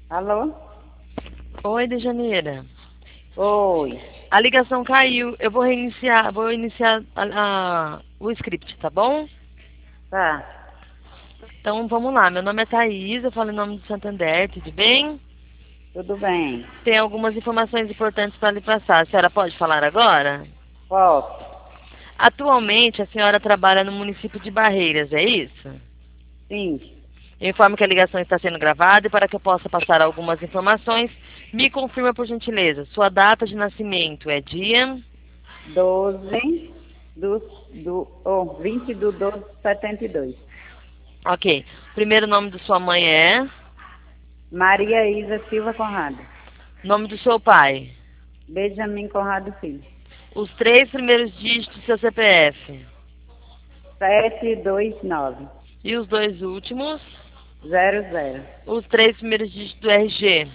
Alô? Oi, Dejaneira. Oi. A ligação caiu. Eu vou reiniciar, o script, tá bom? Tá, Então vamos lá. Meu nome é Thaís, eu falo em nome do Santander, tudo bem? tudo bem. Tem algumas informações importantes para lhe passar. A senhora pode falar agora? Posso? Atualmente a senhora trabalha no município de Barreiras, é isso? Sim. Eu informo que a ligação está sendo gravada e para que eu possa passar algumas informações, me confirma por gentileza. Sua data de nascimento é dia? 12 20 do 12 de 72. Ok. Primeiro nome de sua mãe é? Maria Isa Silva Conrado. Nome do seu pai? Benjamin Conrado Filho. Os três primeiros dígitos do seu CPF? 729 E os dois últimos? 00 Os três primeiros dígitos do RG?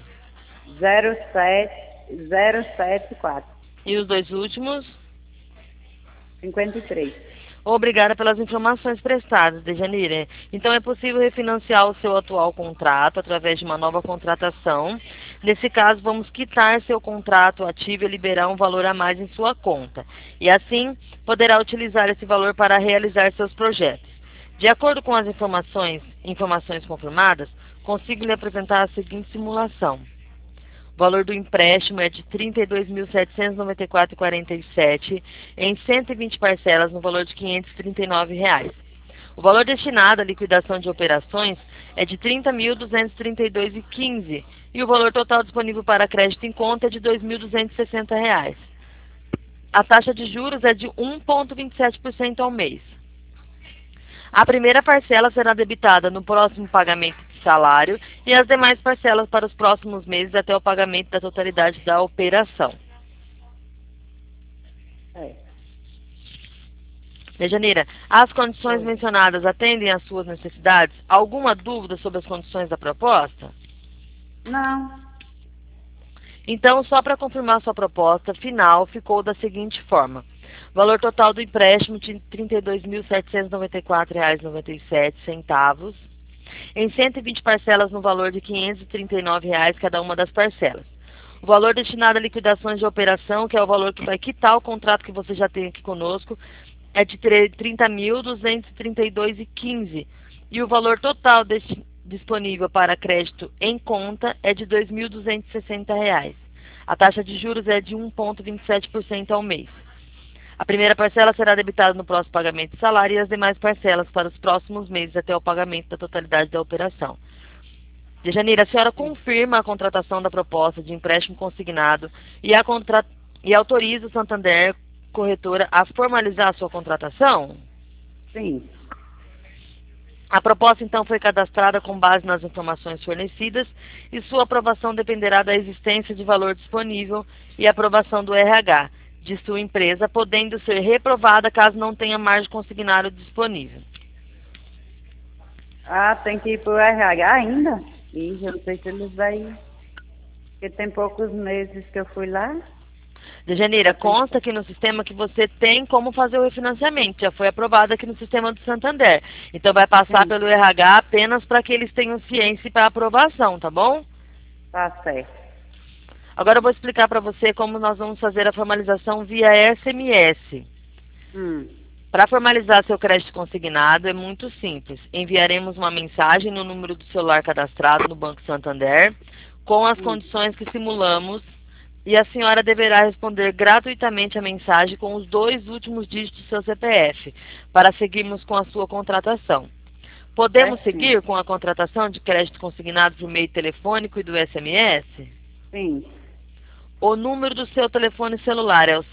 07 074 E os dois últimos? 53. Obrigada pelas informações prestadas, Dejanira. Então, é possível refinanciar o seu atual contrato através de uma nova contratação. Nesse caso, vamos quitar seu contrato ativo e liberar um valor a mais em sua conta. E assim, poderá utilizar esse valor para realizar seus projetos. De acordo com as informações confirmadas, consigo lhe apresentar a seguinte simulação. O valor do empréstimo é de R$ 32.794,47 em 120 parcelas no valor de R$ 539. O valor destinado à liquidação de operações é de R$ 30.232,15 e o valor total disponível para crédito em conta é de R$ 2.260. A taxa de juros é de 1,27% ao mês. A primeira parcela será debitada no próximo pagamento de salário e as demais parcelas para os próximos meses até o pagamento da totalidade da operação. É. Dejaneira, as condições Oi. mencionadas atendem às suas necessidades? Alguma dúvida sobre as condições da proposta? Não. Então, só para confirmar sua proposta final, ficou da seguinte forma. Valor total do empréstimo de R$ 32.794,97 em 120 parcelas no valor de R$ 539 cada uma das parcelas. O valor destinado a liquidações de operação, que é o valor que vai quitar o contrato que você já tem aqui conosco, é de R$ 30.232,15. E o valor total disponível para crédito em conta é de R$ 2.260. A taxa de juros é de 1,27% ao mês. A primeira parcela será debitada no próximo pagamento de salário e as demais parcelas para os próximos meses até o pagamento da totalidade da operação. Dejanira, a senhora confirma a contratação da proposta de empréstimo consignado e autoriza o Santander Corretora a formalizar a sua contratação? Sim. A proposta, então, foi cadastrada com base nas informações fornecidas e sua aprovação dependerá da existência de valor disponível e aprovação do RH de sua empresa, podendo ser reprovada caso não tenha margem consignado disponível. Ah, tem que ir pro RH ainda? Ih, eu não sei se eles vai. Porque tem poucos meses que eu fui lá. Dejaneira, Já tem. consta aqui no sistema que você tem como fazer o refinanciamento. Já foi aprovado aqui no sistema do Santander. Então vai passar Sim, pelo RH apenas para que eles tenham ciência para aprovação, tá bom? tá certo. Agora eu vou explicar para você como nós vamos fazer a formalização via SMS. Hum, Para formalizar seu crédito consignado é muito simples. Enviaremos uma mensagem no número do celular cadastrado no Banco Santander com as hum. condições que simulamos e a senhora deverá responder gratuitamente a mensagem com os dois últimos dígitos do seu CPF para seguirmos com a sua contratação. Podemos Certinho. seguir com a contratação de crédito consignado por meio telefônico e do SMS? Sim, O número do seu telefone celular é o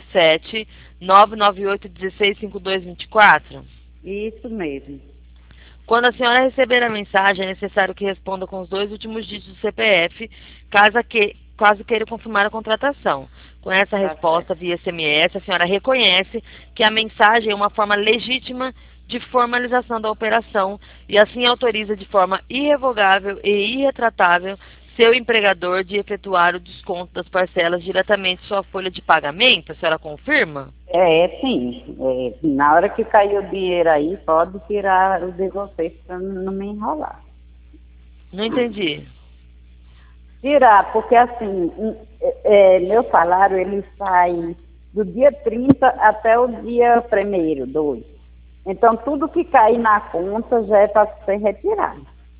77998165224. isso mesmo. Quando a senhora receber a mensagem, é necessário que responda com os dois últimos dígitos do CPF, caso queira confirmar a contratação. Com essa Tá resposta certo. via SMS, a senhora reconhece que a mensagem é uma forma legítima de formalização da operação e assim autoriza de forma irrevogável e irretratável seu empregador de efetuar o desconto das parcelas diretamente em sua folha de pagamento. A senhora confirma? Sim. É, na hora que cair o dinheiro aí, pode tirar o de vocês para não me enrolar. Não entendi. tirar, porque assim, meu salário ele sai do dia 30 até o dia 1º, 2. Então, tudo que cair na conta já é para ser retirado.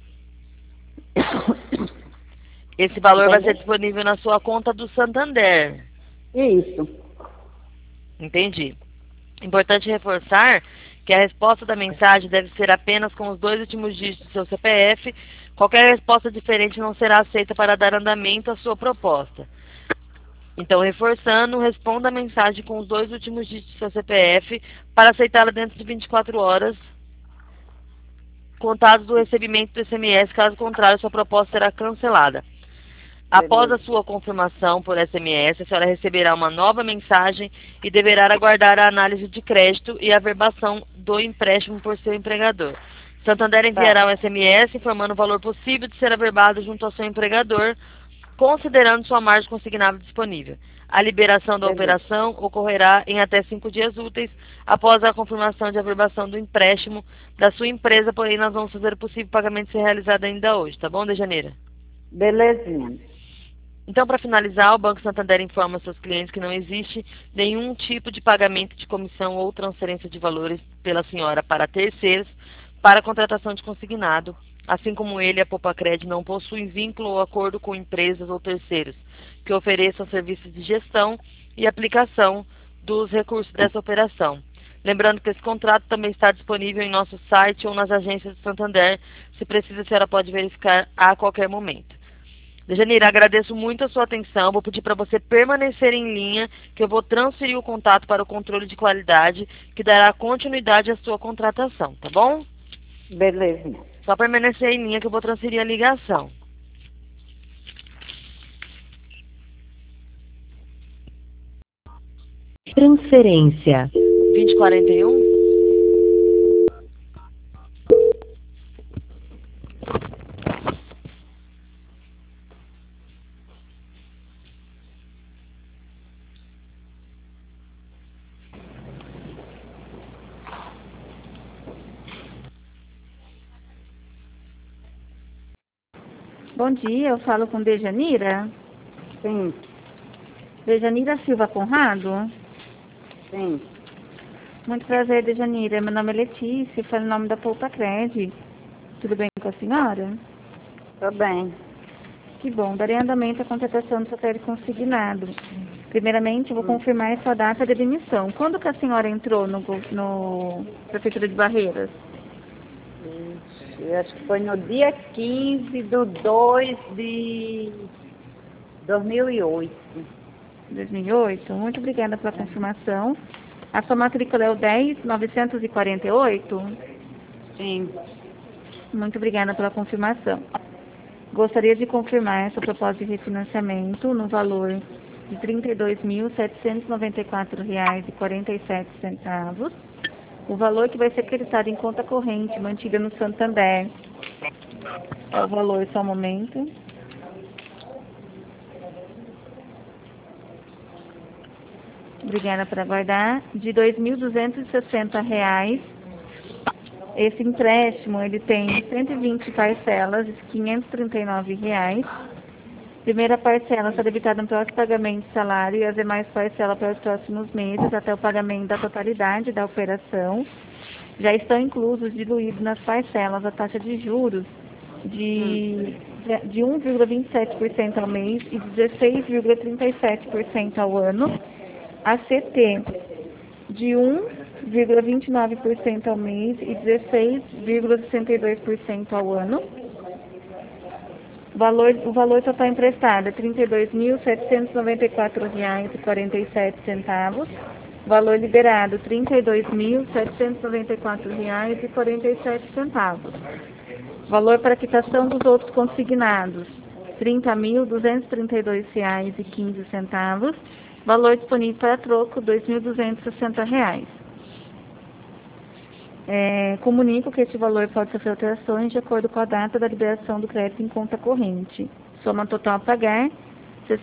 Esse valor vai Entendeu? ser disponível na sua conta do Santander. Isso. Entendi. Importante reforçar que a resposta da mensagem deve ser apenas com os 2 últimos dígitos do seu CPF. Qualquer resposta diferente não será aceita para dar andamento à sua proposta. Então, reforçando, responda a mensagem com os 2 últimos dígitos do seu CPF para aceitá-la dentro de 24 horas, contados do recebimento do SMS. Caso contrário, sua proposta será cancelada. Após a Beleza. sua confirmação por SMS, a senhora receberá uma nova mensagem e deverá aguardar a análise de crédito e a averbação do empréstimo por seu empregador. Santander enviará Tá. um SMS informando o valor possível de ser averbado junto ao seu empregador, considerando sua margem consignável disponível. A liberação da Beleza. operação ocorrerá em até 5 dias úteis após a confirmação de averbação do empréstimo da sua empresa, porém nós vamos fazer o possível pagamento ser realizado ainda hoje, tá bom, Dejaneira? Belezinha. Então, para finalizar, o Banco Santander informa seus clientes que não existe nenhum tipo de pagamento de comissão ou transferência de valores pela senhora para terceiros para a contratação de consignado, assim como ele, a Popacred, não possuem vínculo ou acordo com empresas ou terceiros que ofereçam serviços de gestão e aplicação dos recursos dessa operação. Lembrando que esse contrato também está disponível em nosso site ou nas agências do Santander. Se precisa, a senhora pode verificar a qualquer momento. Dejanira, agradeço muito a sua atenção. Vou pedir para você permanecer em linha, que eu vou transferir o contato para o controle de qualidade, que dará continuidade à sua contratação, tá bom? Belezinha. Só permanecer em linha que eu vou transferir a ligação. Transferência. 2041? Bom dia, eu falo com Dejanira. Sim, Dejanira Silva Conrado. sim. Muito prazer, Dejanira. Meu nome é Letícia, falo em nome da Popacred. Tudo bem com a senhora? Tô bem. Que bom, darei andamento à contratação do seu crédito consignado. Primeiramente, eu vou confirmar a sua data de demissão. Quando que a senhora entrou no Prefeitura de Barreiras? Eu acho que foi no dia 15 de 2 de 2008. 2008? Muito obrigada pela confirmação. A sua matrícula é o 10.948? Sim. Muito obrigada pela confirmação. Gostaria de confirmar essa proposta de refinanciamento no valor de R$ 32.794,47. O valor que vai ser creditado em conta corrente mantida no Santander. É o valor, só um momento. Obrigada por aguardar. De R$ 2.260. Esse empréstimo, ele tem 120 parcelas de R$ 539. Primeira parcela será debitada no próximo pagamento de salário e as demais parcelas para os próximos meses, até o pagamento da totalidade da operação. Já estão inclusos, diluídos nas parcelas, a taxa de juros de 1,27% ao mês e 16,37% ao ano. A CT de 1,29% ao mês e 16,62% ao ano. O valor total emprestado é R$ 32.794,47. Valor liberado, R$ 32.794,47. Valor para quitação dos outros consignados, R$ 30.232,15. Valor disponível para troco, R$ 2.260. Comunico que este valor pode sofrer alterações de acordo com a data da liberação do crédito em conta corrente. Soma total a pagar, R$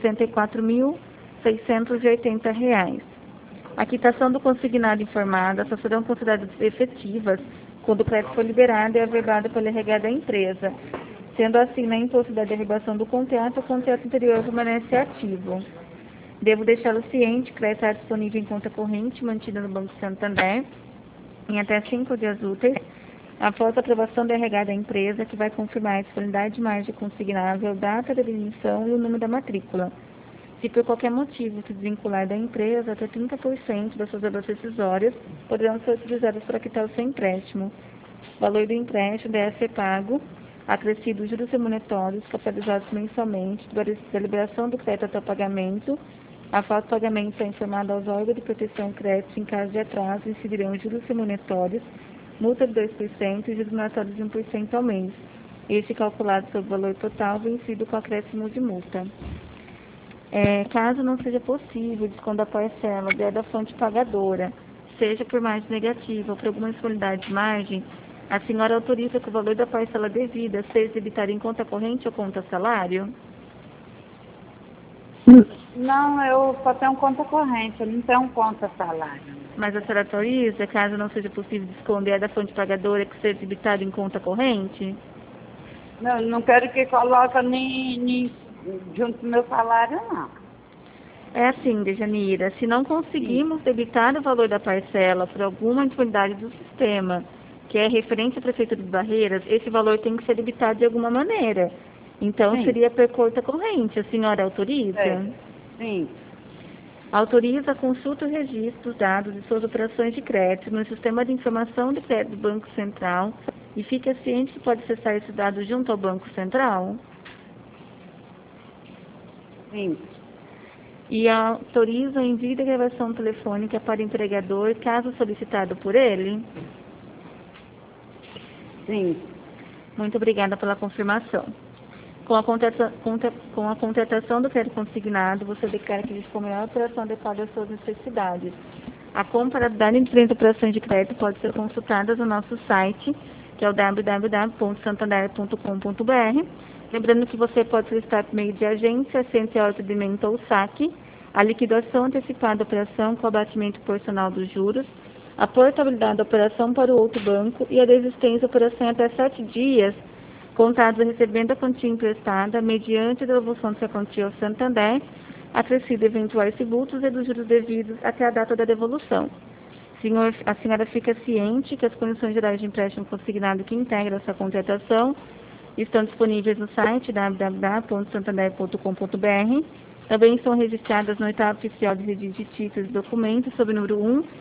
64.680. A quitação do consignado informado só serão consideradas efetivas quando o crédito for liberado e averbado pelo encarregado da empresa. Sendo assim, na impossibilidade de derribação do contrato, o contrato anterior permanece ativo. Devo deixá-lo ciente que vai estar disponível em conta corrente mantida no Banco Santander em até 5 dias úteis, após a aprovação da RH da empresa, que vai confirmar a disponibilidade de margem consignável, data da emissão e o número da matrícula. Se por qualquer motivo se desvincular da empresa, até 30% das suas verbas rescisórias poderão ser utilizadas para quitar o seu empréstimo. O valor do empréstimo deve ser pago, acrescido juros remuneratórios capitalizados mensalmente, da liberação do crédito até o pagamento. A falta de pagamento é informada aos órgãos de proteção ao crédito. Em caso de atraso, incidirão juros remuneratórios, multa de 2% e juros moratórios de 1% ao mês. Este calculado sobre o valor total vencido com acréscimo de multa. Caso não seja possível desconto da parcela da fonte pagadora, seja por margem negativa ou por alguma disponibilidade de margem, a senhora autoriza que o valor da parcela devida seja debitado em conta corrente ou conta salário? Não, eu só tenho conta corrente, eu não tenho conta salário. Mas a senhora autoriza, caso não seja possível desconto da fonte pagadora, que seja debitado em conta corrente? Não, não quero que coloque nem junto do meu salário, não. É assim, Dejanira, se não conseguimos debitar o valor da parcela por alguma disponibilidade do sistema, que é referente à Prefeitura de Barreiras, esse valor tem que ser debitado de alguma maneira. Então, seria por conta corrente. A senhora autoriza? Sim. Autoriza a consulta e registro dos dados de suas operações de crédito no Sistema de Informação de Crédito do Banco Central e fica ciente que pode acessar esses dados junto ao Banco Central? Sim. E autoriza o envio de gravação telefônica para o empregador, caso solicitado por ele? Sim. Muito obrigada pela confirmação. Com a contratação do crédito consignado, você declara que dispõe a operação adequada às suas necessidades. A comparabilidade de diferentes operações de crédito pode ser consultada no nosso site, que é o www.santander.com.br. Lembrando que você pode solicitar por meio de agência, centro de atendimento ou saque, a liquidação antecipada da operação com abatimento proporcional dos juros, a portabilidade da operação para o outro banco e a desistência da operação até 7 dias, contados a recebimento da quantia emprestada, mediante a devolução dessa quantia ao Santander, acrescido eventuais tributos e dos juros devidos até a data da devolução. A senhora fica ciente que as condições gerais de empréstimo consignado que integram essa contratação estão disponíveis no site www.santander.com.br. Também estão registradas no oitavo oficial de registro de títulos e documentos, sob o número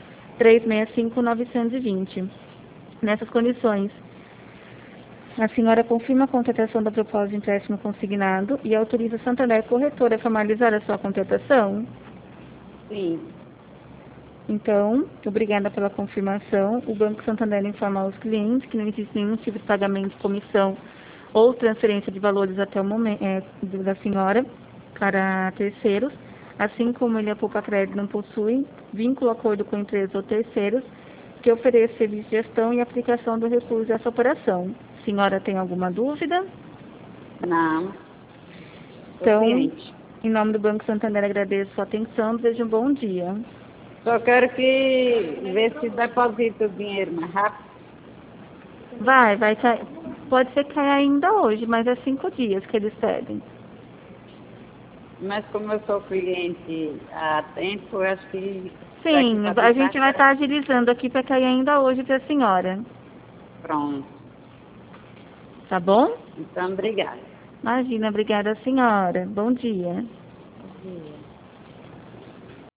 1-365-920. Nessas condições, a senhora confirma a contratação da proposta de empréstimo consignado e autoriza a Santander Corretora a formalizar a sua contratação? Sim. Então, obrigada pela confirmação. O Banco Santander informa aos clientes que não existe nenhum tipo de pagamento de comissão ou transferência de valores até o momento da senhora para terceiros, assim como ele, a Poupa Crédito, não possui vínculo, acordo com empresas ou terceiros que ofereçam serviço de gestão e aplicação do recurso dessa operação. A senhora tem alguma dúvida? Não. Então, em nome do Banco Santander, agradeço a sua atenção, desejo um bom dia. Só quero que ver se deposita o dinheiro mais rápido. Vai cair. Pode ser que caia ainda hoje, mas é 5 dias que eles pedem. Mas como eu sou cliente há tempo, eu acho que... Sim, a gente vai estar agilizando aqui para cair ainda hoje para a senhora. Pronto. Tá bom? Então, obrigada. Imagina, obrigada, senhora. Bom dia. Bom dia.